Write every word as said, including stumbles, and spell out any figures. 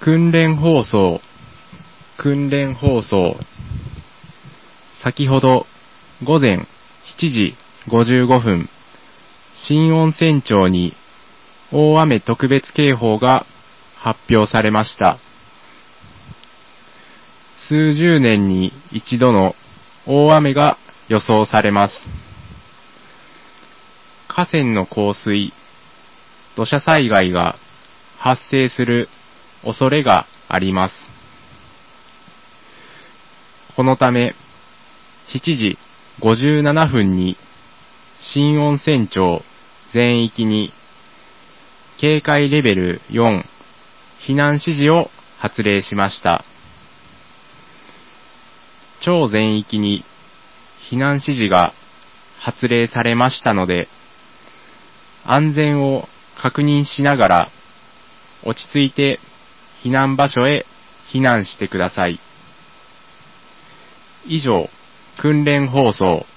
訓練放送、訓練放送。先ほど午前しちじごじゅうごふん、新温泉町に大雨特別警報が発表されました。数十年に一度の大雨が予想されます。河川の洪水、土砂災害が発生する恐れがあります。このため、しちじごじゅうななふんに新温泉町全域に警戒レベルよん避難指示を発令しました。町全域に避難指示が発令されましたので、安全を確認しながら落ち着いて避難場所へ避難してください。以上、訓練放送。